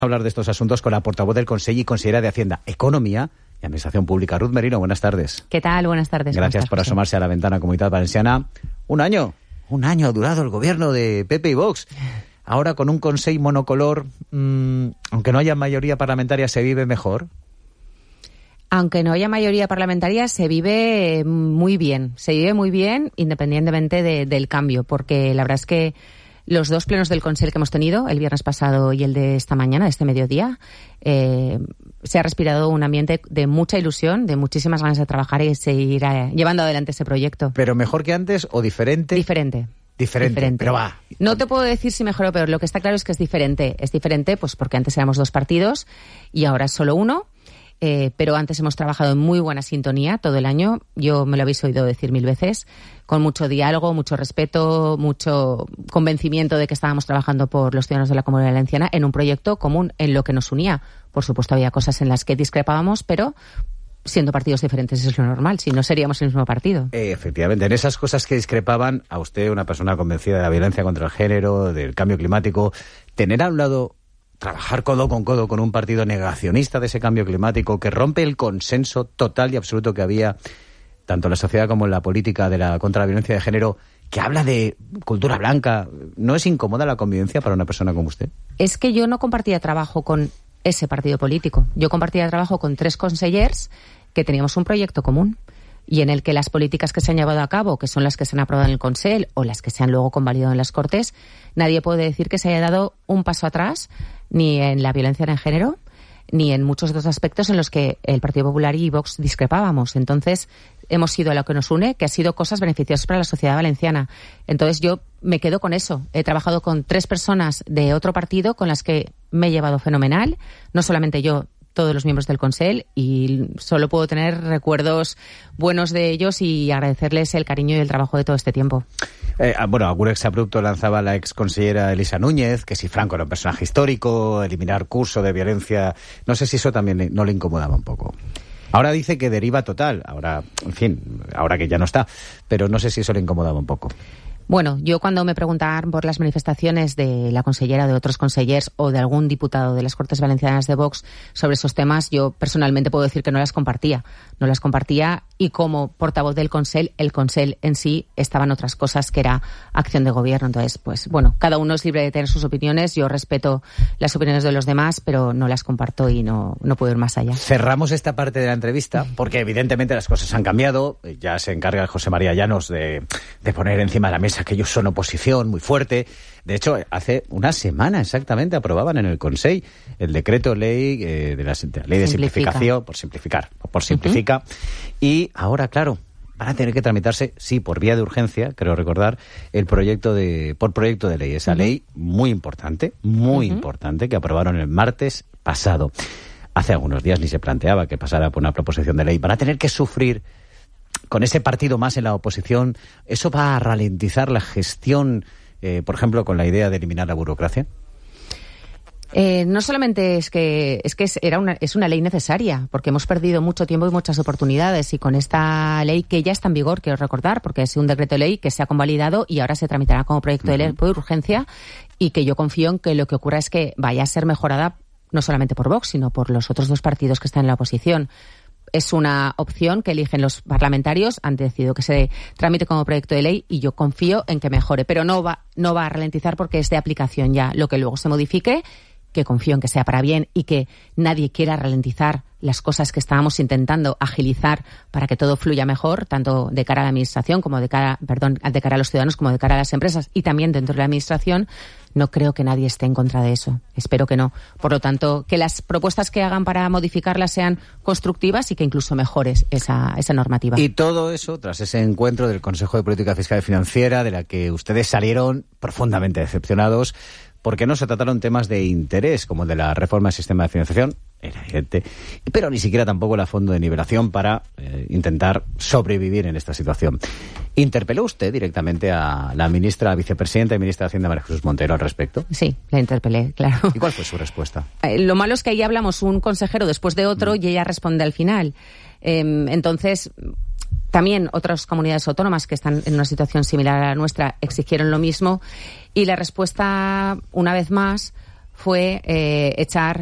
Hablar de estos asuntos con la portavoz del Consell y consellera de Hacienda, Economía y Administración Pública, Ruth Merino. Buenas tardes. ¿Qué tal? Buenas tardes. Gracias por asomarse a la ventana Comunitat Valenciana. Un año ha durado el gobierno de PP y Vox. Ahora con un Consell monocolor, aunque no haya mayoría parlamentaria, ¿se vive mejor? Aunque no haya mayoría parlamentaria, se vive muy bien. Se vive muy bien independientemente del cambio, porque la verdad es que los dos plenos del Consell que hemos tenido, el viernes pasado y el de esta mañana, de este mediodía, se ha respirado un ambiente de mucha ilusión, de muchísimas ganas de trabajar y seguir llevando adelante ese proyecto. ¿Pero mejor que antes o diferente? Diferente. Pero va. No te puedo decir si mejor o peor. Lo que está claro es que es diferente. Es diferente pues porque antes éramos dos partidos y ahora es solo uno. Pero antes hemos trabajado en muy buena sintonía todo el año. Yo me lo habéis oído decir 1000 veces, con mucho diálogo, mucho respeto, mucho convencimiento de que estábamos trabajando por los ciudadanos de la Comunidad Valenciana en un proyecto común en lo que nos unía. Por supuesto, había cosas en las que discrepábamos, pero siendo partidos diferentes es lo normal, si no seríamos el mismo partido. Efectivamente, en esas cosas que discrepaban, a usted, una persona convencida de la violencia contra el género, del cambio climático, tener a un lado, trabajar codo con un partido negacionista de ese cambio climático que rompe el consenso total y absoluto que había tanto en la sociedad como en la política contra la violencia de género, que habla de cultura blanca, ¿no es incómoda la convivencia para una persona como usted? Es que yo no compartía trabajo con ese partido político. Yo compartía trabajo con 3 consellers que teníamos un proyecto común y en el que las políticas que se han llevado a cabo, que son las que se han aprobado en el Consell o las que se han luego convalidado en las Cortes, nadie puede decir que se haya dado un paso atrás ni en la violencia en género ni en muchos otros aspectos en los que el Partido Popular y Vox discrepábamos. Entonces, hemos sido a lo que nos une, que ha sido cosas beneficiosas para la sociedad valenciana. Entonces, yo me quedo con eso. He trabajado con 3 personas de otro partido con las que me he llevado fenomenal. No solamente yo, todos los miembros del Consell, y solo puedo tener recuerdos buenos de ellos y agradecerles el cariño y el trabajo de todo este tiempo. Algún exabrupto lanzaba la exconsellera Elisa Núñez, que si Franco era un personaje histórico, eliminar curso de violencia. No sé si eso también no le incomodaba un poco. Ahora dice que deriva total, ahora que ya no está, pero no sé si eso le incomodaba un poco. Bueno, yo cuando me preguntaban por las manifestaciones de la consellera, de otros consellers o de algún diputado de las Cortes Valencianas de Vox sobre esos temas, yo personalmente puedo decir que no las compartía. No las compartía y como portavoz del Consell, el Consell en sí estaban otras cosas que era acción de gobierno. Entonces, pues bueno, cada uno es libre de tener sus opiniones. Yo respeto las opiniones de los demás, pero no las comparto y no puedo ir más allá. Cerramos esta parte de la entrevista porque evidentemente las cosas han cambiado. Ya se encarga José María Llanos de poner encima de la mesa que ellos son oposición muy fuerte. De hecho, hace una semana exactamente aprobaban en el Consell el decreto ley de la ley de simplificación, por simplifica. Y ahora, claro, van a tener que tramitarse, sí, por vía de urgencia, creo recordar, por proyecto de ley. Esa ley muy importante, que aprobaron el martes pasado. Hace algunos días ni se planteaba que pasara por una proposición de ley. Van a tener que sufrir con ese partido más en la oposición. ¿Eso va a ralentizar la gestión, por ejemplo, con la idea de eliminar la burocracia? No solamente es una ley necesaria, porque hemos perdido mucho tiempo y muchas oportunidades, y con esta ley que ya está en vigor, quiero recordar, porque es un decreto de ley que se ha convalidado y ahora se tramitará como proyecto de ley por urgencia, y que yo confío en que lo que ocurra es que vaya a ser mejorada no solamente por Vox, sino por los otros 2 partidos que están en la oposición. Es una opción que eligen los parlamentarios, han decidido que se tramite como proyecto de ley y yo confío en que mejore, pero no va a ralentizar porque es de aplicación ya. Lo que luego se modifique, que confío en que sea para bien y que nadie quiera ralentizar las cosas que estábamos intentando agilizar para que todo fluya mejor, tanto de cara a la administración como de cara a los ciudadanos como de cara a las empresas y también dentro de la administración. No creo que nadie esté en contra de eso. Espero que no. Por lo tanto, que las propuestas que hagan para modificarlas sean constructivas y que incluso mejores esa normativa. Y todo eso tras ese encuentro del Consejo de Política Fiscal y Financiera, de la que ustedes salieron profundamente decepcionados, porque no se trataron temas de interés, como el de la reforma del sistema de financiación, era evidente, pero ni siquiera tampoco el fondo de nivelación para intentar sobrevivir en esta situación. ¿Interpeló usted directamente a la vicepresidenta y ministra de Hacienda, María Jesús Montero, al respecto? Sí, la interpelé, claro. ¿Y cuál fue su respuesta? Lo malo es que ahí hablamos un consejero después de otro y ella responde al final. Entonces, también otras comunidades autónomas que están en una situación similar a la nuestra exigieron lo mismo y la respuesta, una vez más, fue echar